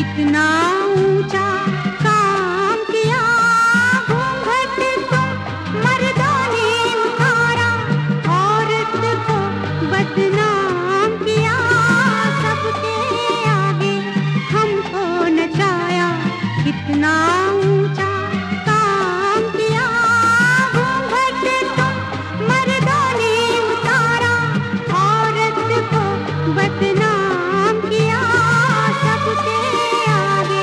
कितना ऊंचा काम किया, घूंघट को मर्दों ने उतारा, औरत को बदनाम किया, सबके आगे हमको नचाया। कितना ऊंचा काम किया, घूंघट को मर्दों ने उतारा, औरत को बदनाम किया, सबके आगे।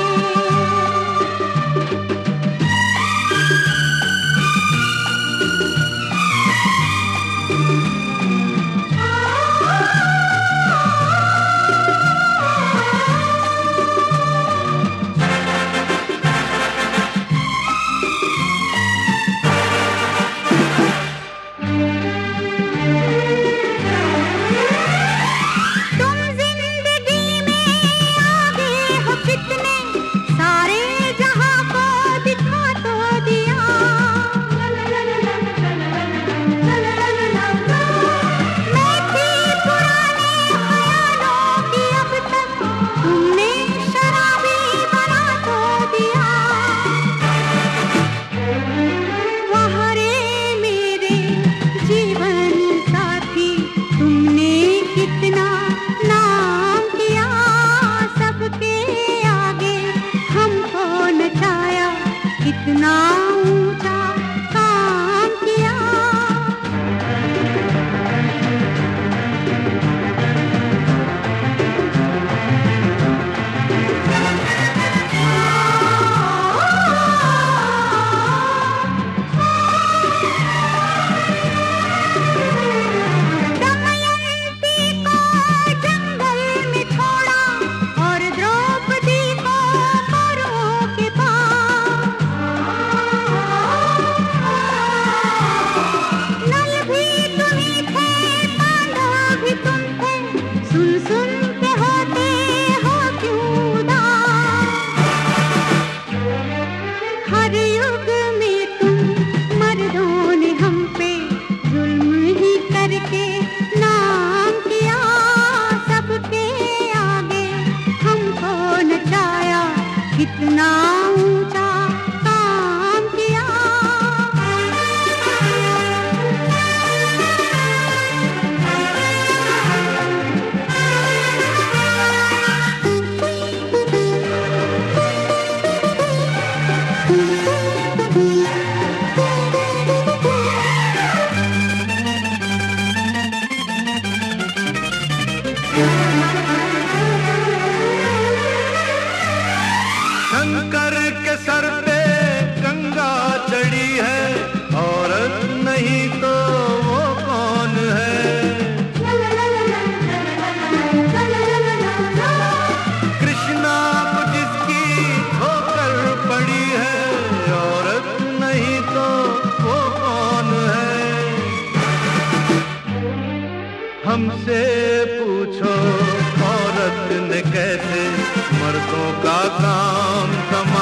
तुम जिंदगी में आगे हो कितने, सारे जहां को दिखा तो दिया। मैं थी पुराने ख्यालों की, अब तक तुमने शराबी बना तो दिया। वाह रे मेरे जीवन साथी, तुमने कितना नाम किया, सबके आगे हमको नचाया। कितना ऊंचा काम किया। दमयंती को जंगल में छोड़ा, और द्रौपदी को कौरवों के पास। नल भी तुम्ही थे, पांडव भी तुम थे, सुन सुन के होते हो क्यों उदास। हर युग में तुम मर्दों ने हम पे जुल्म ही करके नाम किया, सबके आगे हमको नचाया। कितना ऊंचा काम किया। शंकर के सर पे गंगा चढ़ी है, औरत नहीं तो वो कौन है? कृष्णा को जिसकी ठोकर पड़ी है, औरत नहीं तो वो कौन है? हमसे पूछो औरत ने कैसे मर्दों का काम संभाला।